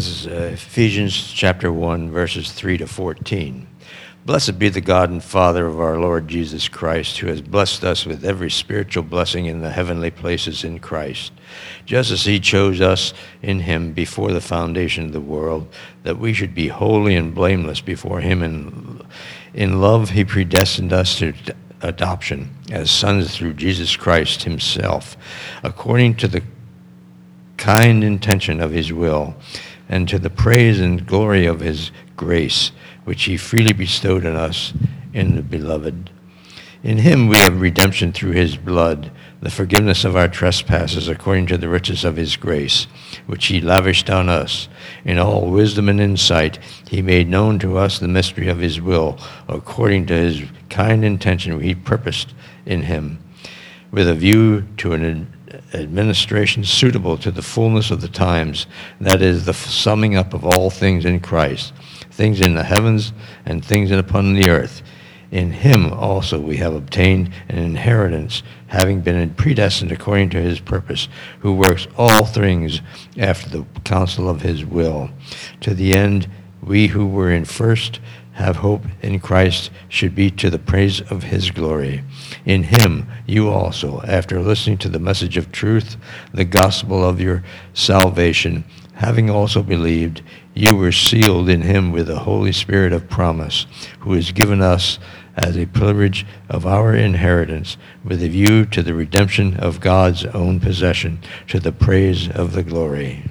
This is Ephesians chapter 1, verses 3 to 14. Blessed be the God and Father of our Lord Jesus Christ, who has blessed us with every spiritual blessing in the heavenly places in Christ, just as he chose us in him before the foundation of the world, that we should be holy and blameless before him. In love he predestined us to adoption as sons through Jesus Christ himself, according to the kind intention of his will, and to the praise and glory of his grace, which he freely bestowed on us in the Beloved. In him we have redemption through his blood, the forgiveness of our trespasses according to the riches of his grace, which he lavished on us. In all wisdom and insight he made known to us the mystery of his will, according to his kind intention he purposed in him, with a view to an administration suitable to the fullness of the times, that is, the summing up of all things in Christ, things in the heavens and things upon the earth. In him also we have obtained an inheritance, having been predestined according to his purpose, who works all things after the counsel of his will, to the end we who were in first have hope in Christ should be to the praise of his glory. In him you also, after listening to the message of truth, the gospel of your salvation, having also believed, you were sealed in him with the Holy Spirit of promise, who is given us as a privilege of our inheritance, with a view to the redemption of God's own possession, to the praise of the glory.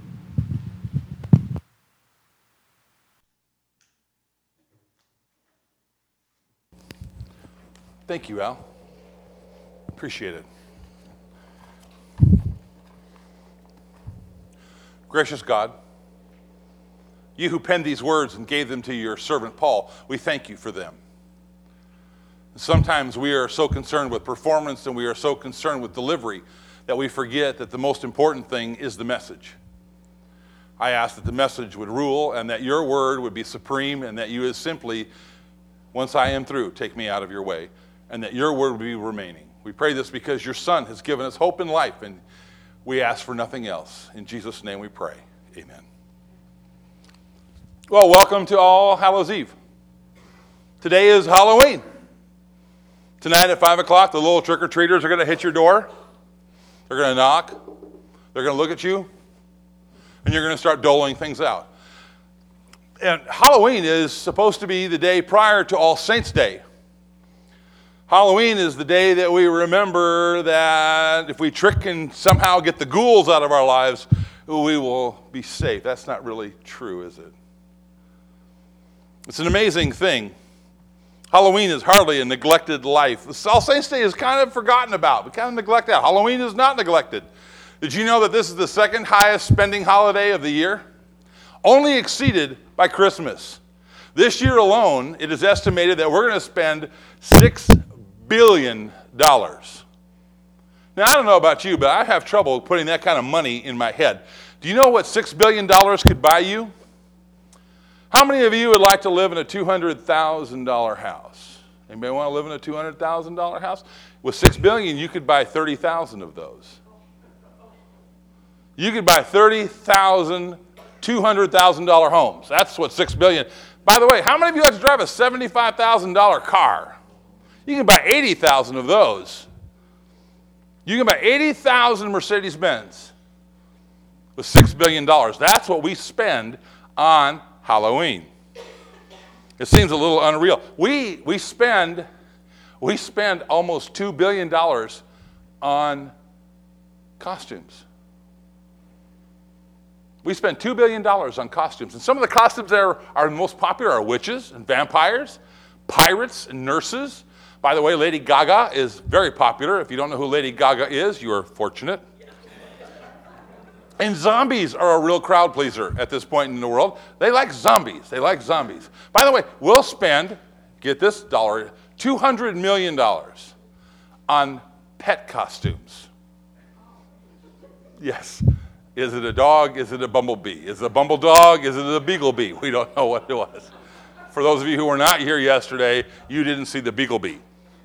Thank you, Al. Appreciate it. Gracious God, you who penned these words and gave them to your servant Paul, we thank you for them. Sometimes we are so concerned with performance and we are so concerned with delivery that we forget that the most important thing is the message. I ask that the message would rule and that your word would be supreme, and that you would simply, once I am through, take me out of your way, and that your word would be remaining. We pray this because your Son has given us hope in life, and we ask for nothing else. In Jesus' name we pray. Amen. Well, welcome to All Hallows Eve. Today is Halloween. Tonight at 5 o'clock, the little trick-or-treaters are going to hit your door. They're going to knock. They're going to look at you. And you're going to start doling things out. And Halloween is supposed to be the day prior to All Saints' Day. Halloween is the day that we remember that if we trick and somehow get the ghouls out of our lives, we will be safe. That's not really true, is it? It's an amazing thing. Halloween is hardly a neglected life. All Saints' Day is kind of forgotten about. We kind of neglect that. Halloween is not neglected. Did you know that this is the second highest spending holiday of the year? Only exceeded by Christmas. This year alone, it is estimated that we're going to spend $6 billion. Now, I don't know about you, but I have trouble putting that kind of money in my head. Do you know what $6 billion could buy you? How many of you would like to live in a $200,000 house? Anybody want to live in a $200,000 house? With $6 billion, you could buy 30,000 of those. You could buy 30,000 $200,000 homes. That's what $6 billion. By the way, how many of you like to drive a $75,000 car? You can buy 80,000 of those. You can buy 80,000 Mercedes-Benz with $6 billion. That's what we spend on Halloween. It seems a little unreal. We spend almost $2 billion on costumes. We spend $2 billion on costumes. And some of the costumes that are most popular are witches and vampires, pirates and nurses. By the way, Lady Gaga is very popular. If you don't know who Lady Gaga is, you are fortunate. And zombies are a real crowd pleaser at this point in the world. They like zombies. By the way, we'll spend, get this dollar, $200 million on pet costumes. Yes. Is it a dog? Is it a bumblebee? Is it a bumble dog? Is it a beagle bee? We don't know what it was. For those of you who were not here yesterday, you didn't see the beagle bee.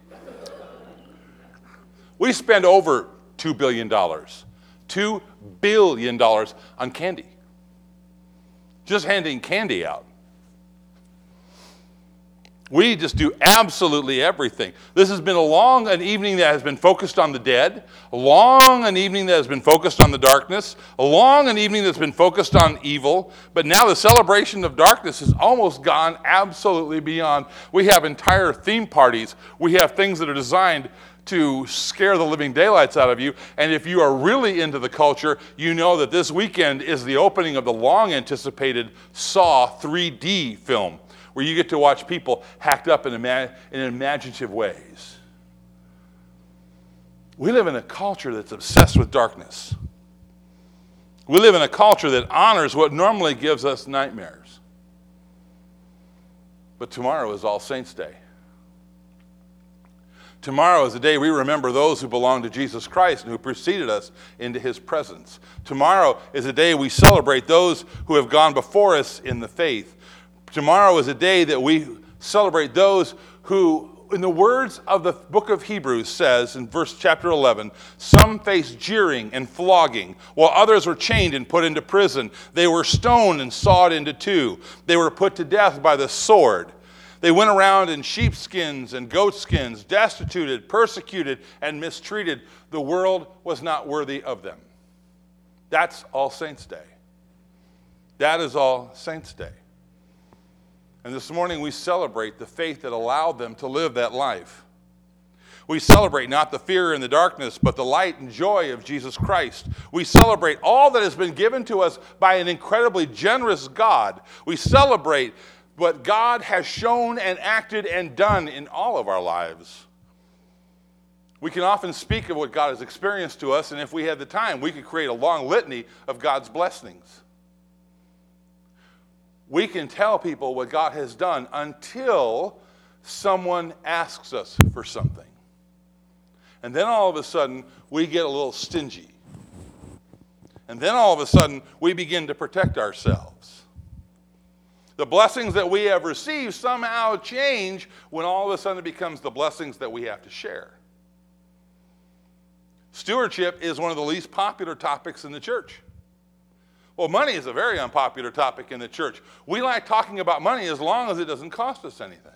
We spend over $2 billion. $2 billion on candy. just handing candy out. We just do absolutely everything. This has been an evening that has been focused on the dead, an evening that has been focused on the darkness, an evening that's been focused on evil, but now the celebration of darkness has almost gone absolutely beyond. We have entire theme parties. We have things that are designed to scare the living daylights out of you, and if you are really into the culture, you know that this weekend is the opening of the long-anticipated Saw 3D film, where you get to watch people hacked up in imaginative ways. We live in a culture that's obsessed with darkness. We live in a culture that honors what normally gives us nightmares. But tomorrow is All Saints' Day. Tomorrow is the day we remember those who belong to Jesus Christ and who preceded us into his presence. Tomorrow is the day we celebrate those who have gone before us in the faith. Tomorrow is a day that we celebrate those who, in the words of the book of Hebrews says in chapter 11, some faced jeering and flogging, while others were chained and put into prison. They were stoned and sawed into two. They were put to death by the sword. They went around in sheepskins and goatskins, destituted, persecuted, and mistreated. The world was not worthy of them. That's All Saints' Day. That is All Saints' Day. And this morning we celebrate the faith that allowed them to live that life. We celebrate not the fear and the darkness, but the light and joy of Jesus Christ. We celebrate all that has been given to us by an incredibly generous God. We celebrate what God has shown and acted and done in all of our lives. We can often speak of what God has experienced to us, and if we had the time, we could create a long litany of God's blessings. We can tell people what God has done until someone asks us for something. And then all of a sudden, we get a little stingy. And then all of a sudden, we begin to protect ourselves. The blessings that we have received somehow change when all of a sudden it becomes the blessings that we have to share. Stewardship is one of the least popular topics in the church. Well, money is a very unpopular topic in the church. We like talking about money as long as it doesn't cost us anything.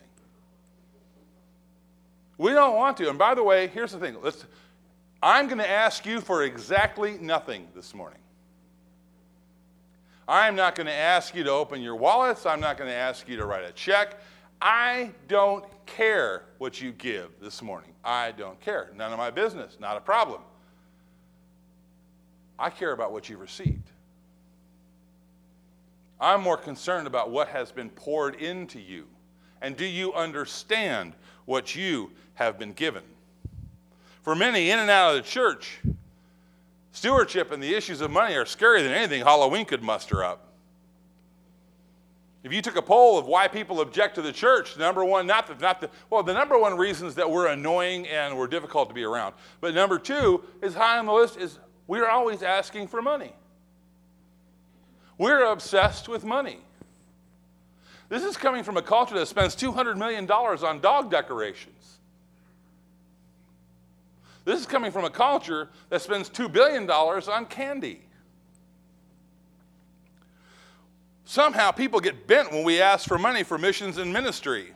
We don't want to. And by the way, here's the thing. I'm going to ask you for exactly nothing this morning. I'm not going to ask you to open your wallets. I'm not going to ask you to write a check. I don't care what you give this morning. I don't care. None of my business. Not a problem. I care about what you received. I'm more concerned about what has been poured into you. And do you understand what you have been given? For many in and out of the church, stewardship and the issues of money are scarier than anything Halloween could muster up. If you took a poll of why people object to the church, the number one reason is that we're annoying and we're difficult to be around. But number two is high on the list is we're always asking for money. We're obsessed with money. This is coming from a culture that spends $200 million on dog decorations. This is coming from a culture that spends $2 billion on candy. Somehow people get bent when we ask for money for missions and ministry.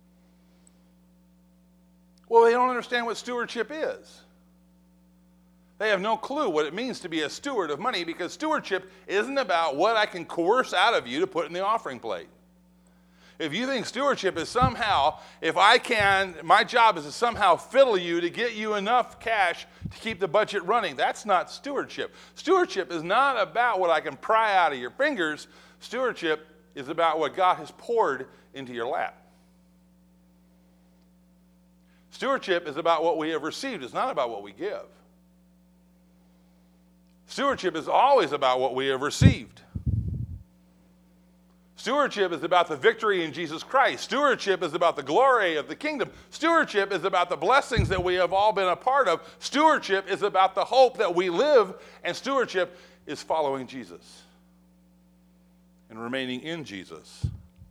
Well, they don't understand what stewardship is. They have no clue what it means to be a steward of money, because stewardship isn't about what I can coerce out of you to put in the offering plate. If you think stewardship is somehow, my job is to somehow fiddle you to get you enough cash to keep the budget running, that's not stewardship. Stewardship is not about what I can pry out of your fingers. Stewardship is about what God has poured into your lap. Stewardship is about what we have received. It's not about what we give. Stewardship is always about what we have received. Stewardship is about the victory in Jesus Christ. Stewardship is about the glory of the kingdom. Stewardship is about the blessings that we have all been a part of. Stewardship is about the hope that we live, and stewardship is following Jesus and remaining in Jesus.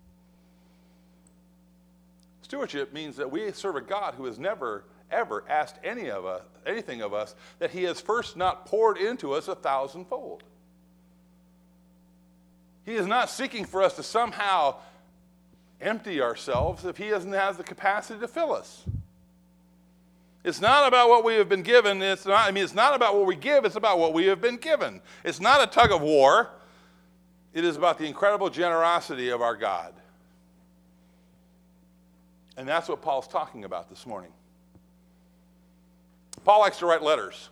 Stewardship means that we serve a God who has never, ever asked anything of us that he has first not poured into us 1,000-fold. He is not seeking for us to somehow empty ourselves if he doesn't have the capacity to fill us. It's not about what we have been given. It's not about what we give. It's about what we have been given. It's not a tug of war. It is about the incredible generosity of our God. And that's what Paul's talking about this morning. Paul likes to write letters.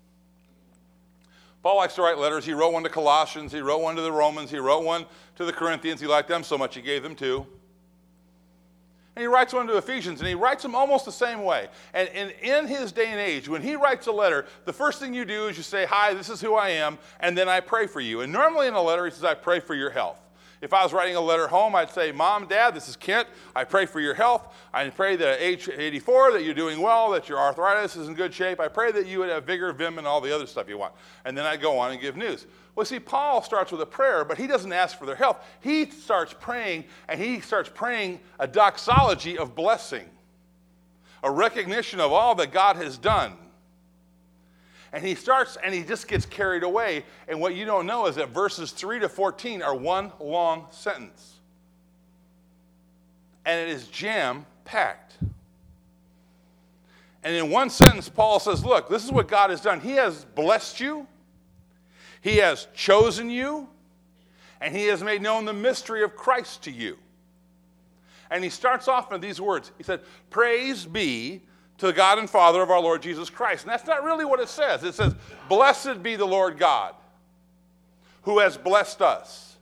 Paul likes to write letters. He wrote one to Colossians. He wrote one to the Romans. He wrote one to the Corinthians. He liked them so much he gave them two. And he writes one to Ephesians, and he writes them almost the same way. And in his day and age, when he writes a letter, the first thing you do is you say, hi, this is who I am, and then I pray for you. And normally in a letter, he says, I pray for your health. If I was writing a letter home, I'd say, Mom, Dad, this is Kent. I pray for your health. I pray that at age 84 that you're doing well, that your arthritis is in good shape. I pray that you would have vigor, vim, and all the other stuff you want. And then I go on and give news. Well, see, Paul starts with a prayer, but he doesn't ask for their health. He starts praying, and he starts praying a doxology of blessing, a recognition of all that God has done. And he starts, and he just gets carried away. And what you don't know is that verses 3 to 14 are one long sentence. And it is jam-packed. And in one sentence, Paul says, look, this is what God has done. He has blessed you. He has chosen you. And he has made known the mystery of Christ to you. And he starts off with these words. He said, praise be to the God and Father of our Lord Jesus Christ. And that's not really what it says. It says, blessed be the Lord God, who has blessed us.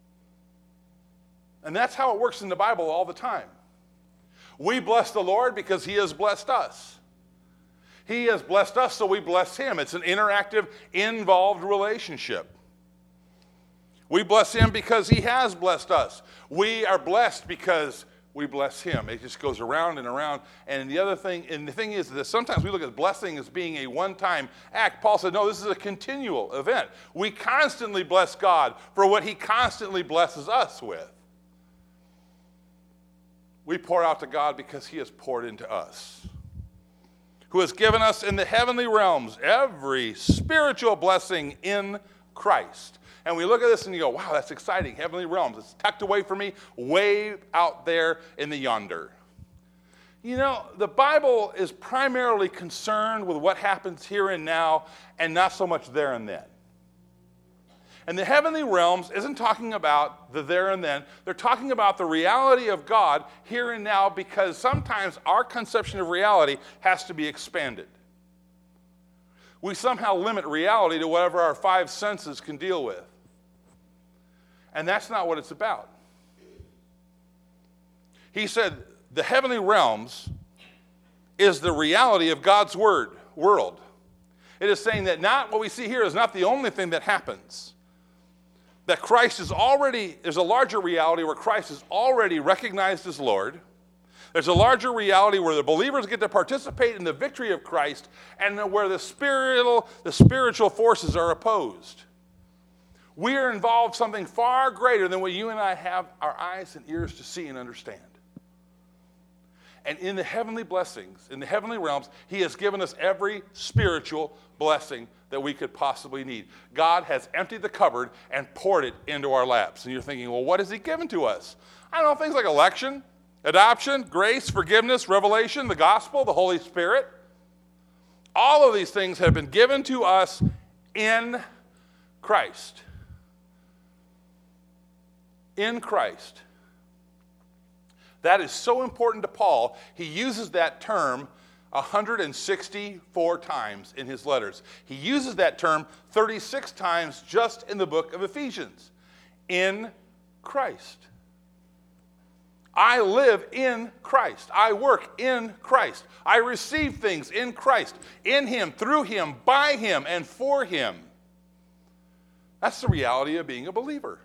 And that's how it works in the Bible all the time. We bless the Lord because he has blessed us. He has blessed us, so we bless him. It's an interactive, involved relationship. We bless him because he has blessed us. We are blessed because we bless him. It just goes around and around. And the thing is that sometimes we look at blessing as being a one-time act. Paul said, no, this is a continual event. We constantly bless God for what he constantly blesses us with. We pour out to God because he has poured into us, who has given us in the heavenly realms every spiritual blessing in Christ. And we look at this and you go, wow, that's exciting. Heavenly realms. It's tucked away from me, way out there in the yonder. You know, the Bible is primarily concerned with what happens here and now and not so much there and then. And the heavenly realms isn't talking about the there and then. They're talking about the reality of God here and now, because sometimes our conception of reality has to be expanded. We somehow limit reality to whatever our five senses can deal with. And that's not what it's about. He said the heavenly realms is the reality of God's world. It is saying that not what we see here is not the only thing that happens. That Christ is already, there's a larger reality where Christ is already recognized as Lord. There's a larger reality where the believers get to participate in the victory of Christ, and where the spiritual forces are opposed. We are involved in something far greater than what you and I have our eyes and ears to see and understand. And in the heavenly blessings, in the heavenly realms, he has given us every spiritual blessing that we could possibly need. God has emptied the cupboard and poured it into our laps. And you're thinking, well, what has he given to us? I don't know, things like election, adoption, grace, forgiveness, revelation, the gospel, the Holy Spirit. All of these things have been given to us in Christ. In Christ. That is so important to Paul. He uses that term 164 times in his letters. He uses that term 36 times just in the book of Ephesians. In Christ. I live in Christ. I work in Christ. I receive things in Christ. In him, through him, by him, and for him. That's the reality of being a believer.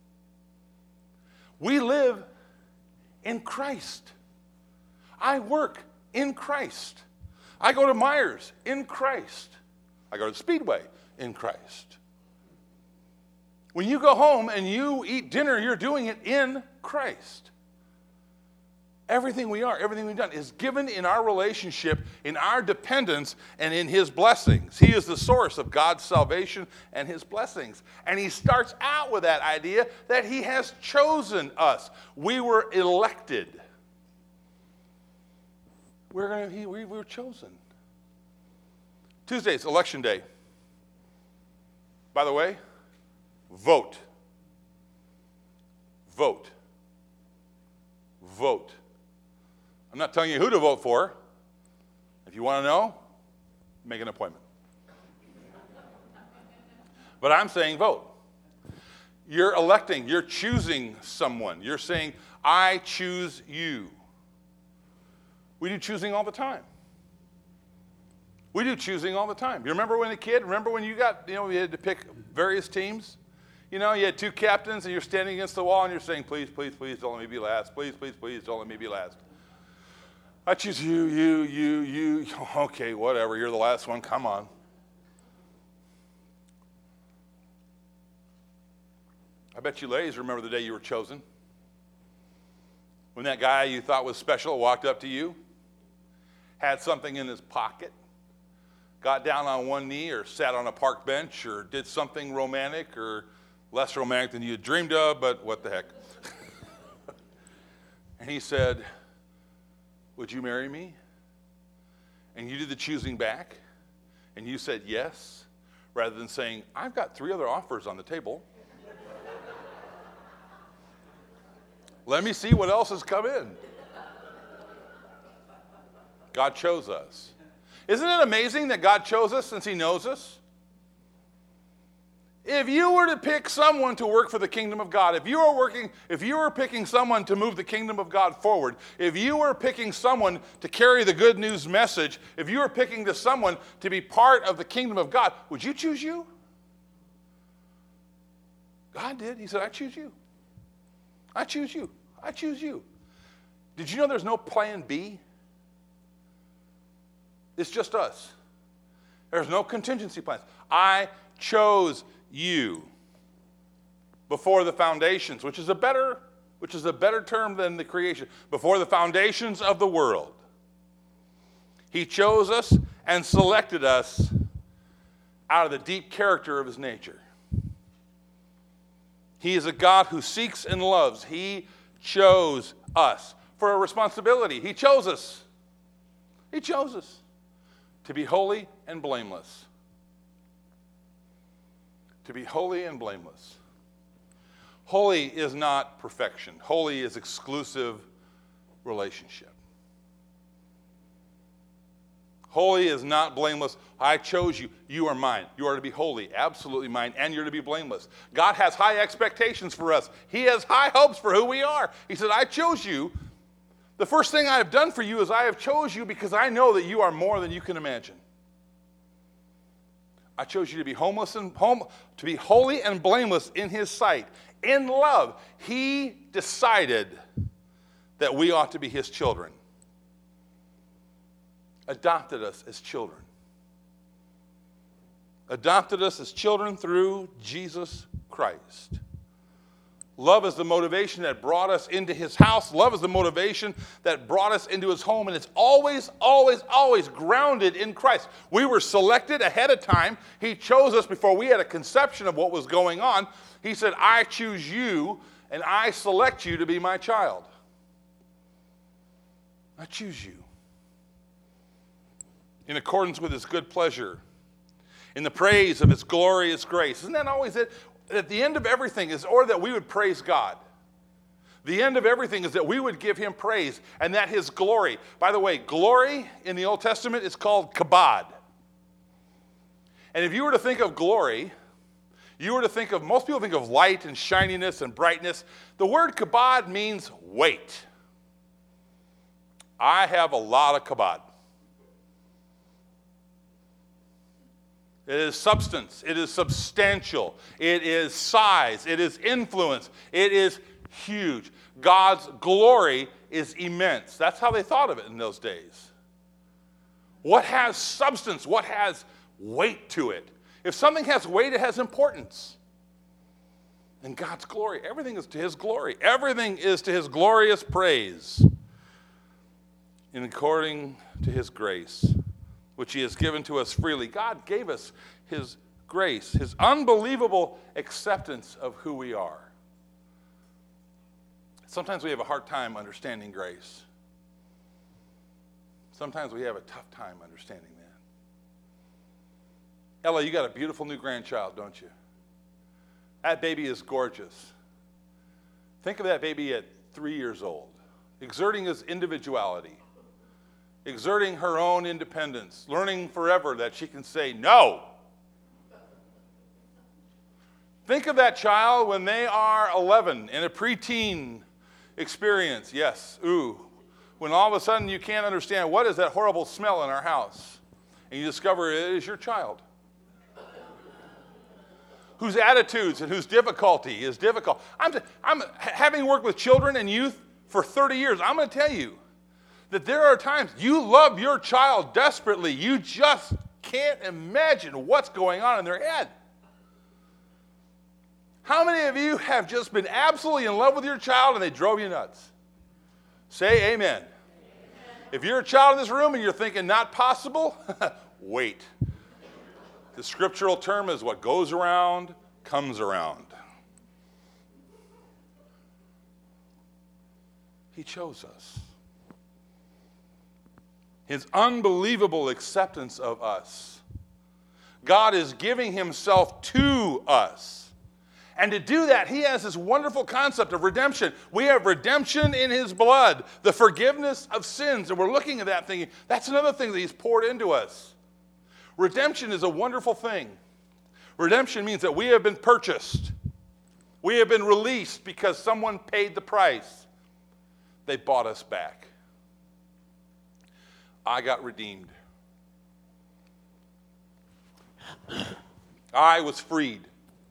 We live in Christ. I work in Christ. I go to Myers in Christ. I go to Speedway in Christ. When you go home and you eat dinner, you're doing it in Christ. Everything we are, everything we've done is given in our relationship, in our dependence, and in his blessings. He is the source of God's salvation and his blessings. And he starts out with that idea that he has chosen us. We were elected. We were chosen. Tuesday is election day. By the way, vote. Vote. Vote. I'm not telling you who to vote for. If you want to know, make an appointment. But I'm saying vote. You're electing, you're choosing someone. You're saying, I choose you. We do choosing all the time. We do choosing all the time. You remember when a kid, remember when you had to pick various teams? You had two captains and you're standing against the wall and you're saying, please, please, please don't let me be last. Please, please, please don't let me be last. I choose you. Okay, whatever. You're the last one. Come on. I bet you ladies remember the day you were chosen. When that guy you thought was special walked up to you, had something in his pocket, got down on one knee or sat on a park bench or did something romantic or less romantic than you had dreamed of, but what the heck. And he said, would you marry me? And you did the choosing back, and you said yes, rather than saying, I've got 3 other offers on the table. Let me see what else has come in. God chose us. Isn't it amazing that God chose us since he knows us? If you were to pick someone to work for the kingdom of God, if you were picking someone to move the kingdom of God forward, if you were picking someone to carry the good news message, if you were picking someone to be part of the kingdom of God, would you choose you? God did. He said, I choose you. I choose you. I choose you. Did you know there's no plan B? It's just us. There's no contingency plans. I chose you before the foundations, which is a better term than the creation. Before the foundations of the world, he chose us and selected us out of the deep character of his nature. He is a God who seeks and loves. He chose us for a responsibility. He chose us. He chose us to be holy and blameless. To be holy and blameless. Holy is not perfection. Holy is exclusive relationship. Holy is not blameless. I chose you. You are mine. You are to be holy, absolutely mine, and you're to be blameless. God has high expectations for us. He has high hopes for who we are. He said, I chose you. The first thing I have done for you is I have chose you because I know that you are more than you can imagine. I chose you to be to be holy and blameless in his sight. In love, he decided that we ought to be his children. Adopted us as children. Adopted us as children through Jesus Christ. Love is the motivation that brought us into his house. Love is the motivation that brought us into his home. And it's always, always, always grounded in Christ. We were selected ahead of time. He chose us before we had a conception of what was going on. He said, I choose you and I select you to be my child. I choose you. In accordance with his good pleasure. In the praise of his glorious grace. Isn't that always it? At the end of everything is, or that we would praise God. The end of everything is that we would give him praise and that his glory. By the way, glory in the Old Testament is called kabod. And if you were to think of glory, most people think of light and shininess and brightness. The word kabod means weight. I have a lot of kabod. It is substance. It is substantial. It is size. It is influence. It is huge. God's glory is immense. That's how they thought of it in those days. What has substance? What has weight to it? If something has weight, it has importance. And God's glory, everything is to his glory. Everything is to his glorious praise. in according to his grace, which he has given to us freely. God gave us his grace, his unbelievable acceptance of who we are. Sometimes we have a hard time understanding grace. Sometimes we have a tough time understanding that. Ella, you got a beautiful new grandchild, don't you? That baby is gorgeous. Think of that baby at 3 years old, exerting his individuality, exerting her own independence, learning forever that she can say no. Think of that child when they are 11 in a preteen experience. Yes, when all of a sudden you can't understand what is that horrible smell in our house, and you discover it is your child, whose attitudes and whose difficulty is difficult. I'm having worked with children and youth for 30 years. I'm going to tell you that there are times you love your child desperately. You just can't imagine what's going on in their head. How many of you have just been absolutely in love with your child and they drove you nuts? Say amen. Amen. If you're a child in this room and you're thinking not possible, wait. The scriptural term is what goes around, comes around. He chose us. His unbelievable acceptance of us. God is giving himself to us. And to do that, he has this wonderful concept of redemption. We have redemption in his blood, the forgiveness of sins. And we're looking at that thinking, that's another thing that he's poured into us. Redemption is a wonderful thing. Redemption means that we have been purchased. We have been released because someone paid the price. They bought us back. I got redeemed. I was freed.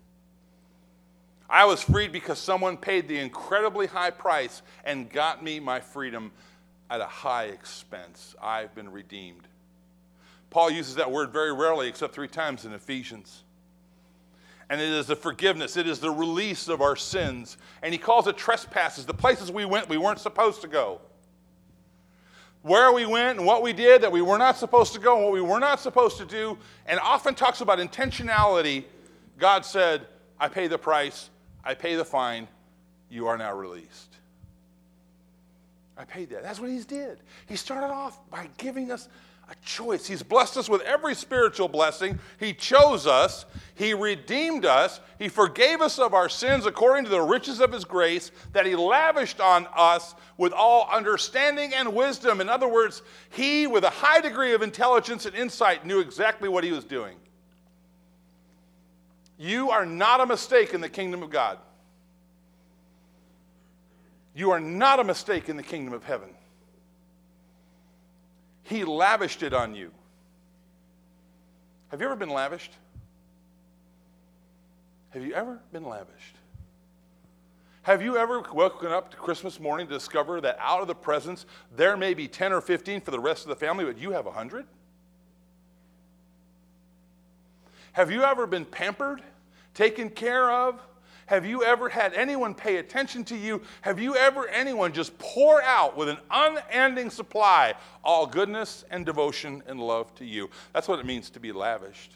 I was freed because someone paid the incredibly high price and got me my freedom at a high expense. I've been redeemed. Paul uses that word very rarely, except 3 times in Ephesians. And it is the forgiveness. It is the release of our sins. And he calls it trespasses, the places we went we weren't supposed to go. Where we went and what we did that we were not supposed to go and what we were not supposed to do. And often talks about intentionality. God said, I pay the price. I pay the fine. You are now released. I paid that. That's what he did. He started off by giving us a choice. He's blessed us with every spiritual blessing. He chose us. He redeemed us. He forgave us of our sins according to the riches of his grace that he lavished on us with all understanding and wisdom. In other words, he, with a high degree of intelligence and insight, knew exactly what he was doing. You are not a mistake in the kingdom of God. You are not a mistake in the kingdom of heaven. He lavished it on you. Have you ever been lavished? Have you ever been lavished? Have you ever woken up to Christmas morning to discover that out of the presents, there may be 10 or 15 for the rest of the family, but you have 100? Have you ever been pampered, taken care of? Have you ever had anyone pay attention to you? Have you ever anyone just pour out with an unending supply all goodness and devotion and love to you? That's what it means to be lavished.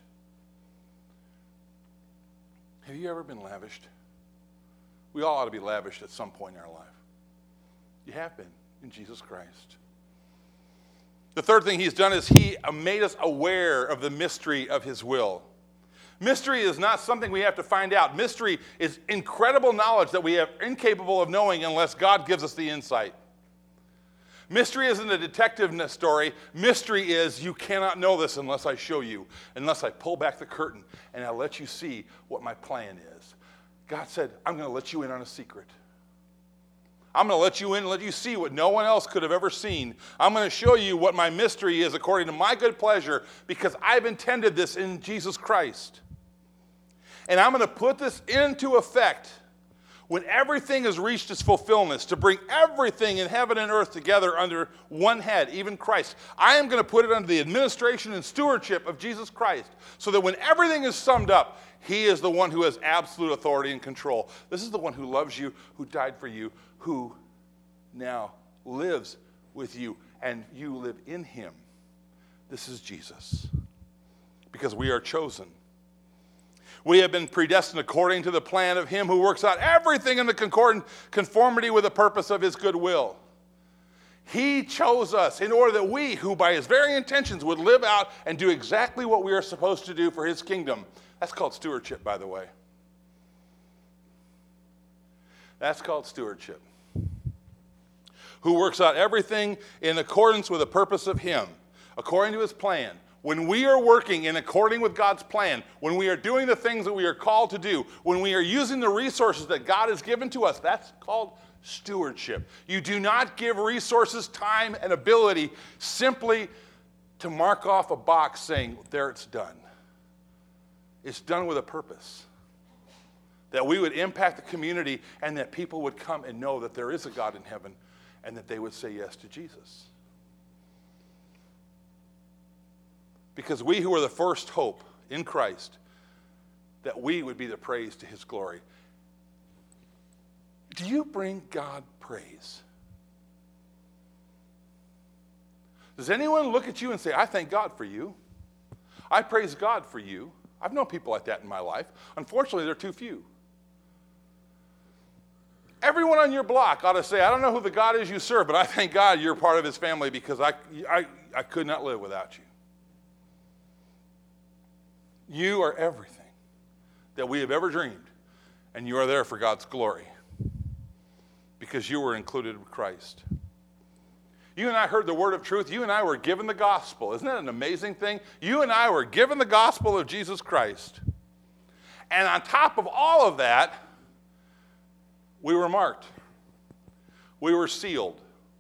Have you ever been lavished? We all ought to be lavished at some point in our life. You have been in Jesus Christ. The third thing he's done is he made us aware of the mystery of his will. Mystery is not something we have to find out. Mystery is incredible knowledge that we are incapable of knowing unless God gives us the insight. Mystery isn't a detective story. Mystery is you cannot know this unless I show you, unless I pull back the curtain and I let you see what my plan is. God said, I'm going to let you in on a secret. I'm going to let you in and let you see what no one else could have ever seen. I'm going to show you what my mystery is according to my good pleasure because I've intended this in Jesus Christ. And I'm going to put this into effect when everything has reached its fulfillment, to bring everything in heaven and earth together under one head, even Christ. I am going to put it under the administration and stewardship of Jesus Christ so that when everything is summed up, he is the one who has absolute authority and control. This is the one who loves you, who died for you, who now lives with you, and you live in him. This is Jesus. Because we are chosen. We have been predestined according to the plan of him who works out everything in the conformity with the purpose of his good will. He chose us in order that we, who by his very intentions would live out and do exactly what we are supposed to do for his kingdom. That's called stewardship, by the way. That's called stewardship. Who works out everything in accordance with the purpose of him, according to his plan. When we are working in according with God's plan, when we are doing the things that we are called to do, when we are using the resources that God has given to us, that's called stewardship. You do not give resources, time, and ability simply to mark off a box saying, there, it's done. It's done with a purpose. That we would impact the community and that people would come and know that there is a God in heaven and that they would say yes to Jesus. Because we who are the first hope in Christ, that we would be the praise to his glory. Do you bring God praise? Does anyone look at you and say, I thank God for you? I praise God for you. I've known people like that in my life. Unfortunately, they're too few. Everyone on your block ought to say, I don't know who the God is you serve, but I thank God you're part of his family because I could not live without you. You are everything that we have ever dreamed, and you are there for God's glory because you were included with Christ. You and I heard the word of truth. You and I were given the gospel. Isn't that an amazing thing? You and I were given the gospel of Jesus Christ. And on top of all of that, we were marked. We were sealed.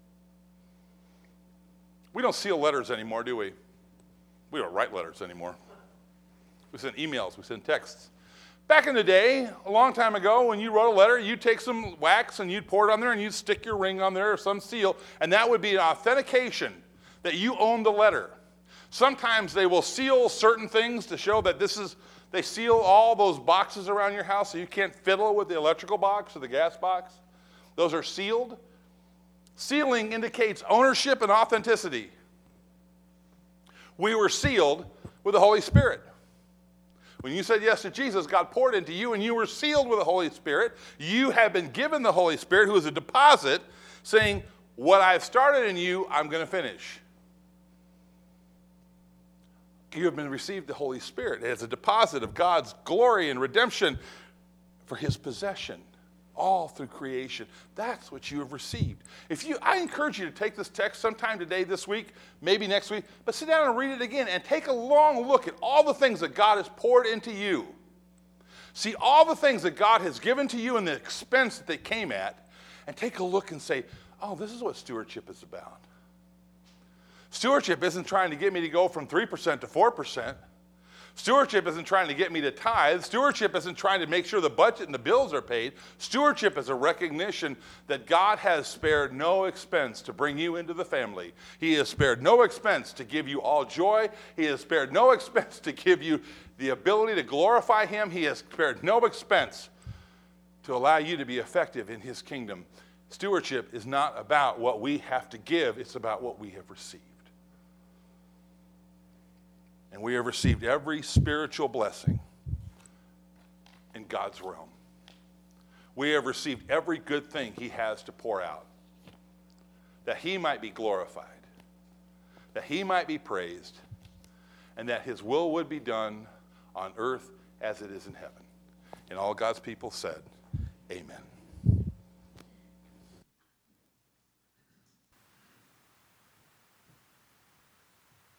We don't seal letters anymore, do we? We don't write letters anymore. We send emails, we send texts. Back in the day, a long time ago, when you wrote a letter, you'd take some wax and you'd pour it on there and you'd stick your ring on there or some seal, and that would be an authentication that you own the letter. Sometimes they will seal certain things to show that they seal all those boxes around your house so you can't fiddle with the electrical box or the gas box. Those are sealed. Sealing indicates ownership and authenticity. We were sealed with the Holy Spirit. When you said yes to Jesus, God poured into you and you were sealed with the Holy Spirit. You have been given the Holy Spirit, who is a deposit, saying, what I've started in you, I'm going to finish. You have been received the Holy Spirit as a deposit of God's glory and redemption for his possession, all through creation. That's what you have received. I encourage you to take this text sometime today, this week, maybe next week, but sit down and read it again and take a long look at all the things that God has poured into you. See all the things that God has given to you and the expense that they came at, and take a look and say, oh, this is what stewardship is about. Stewardship isn't trying to get me to go from 3% to 4%. Stewardship isn't trying to get me to tithe. Stewardship isn't trying to make sure the budget and the bills are paid. Stewardship is a recognition that God has spared no expense to bring you into the family. He has spared no expense to give you all joy. He has spared no expense to give you the ability to glorify him. He has spared no expense to allow you to be effective in his kingdom. Stewardship is not about what we have to give. It's about what we have received. And we have received every spiritual blessing in God's realm. We have received every good thing he has to pour out, that he might be glorified, that he might be praised, and that his will would be done on earth as it is in heaven. And all God's people said, amen.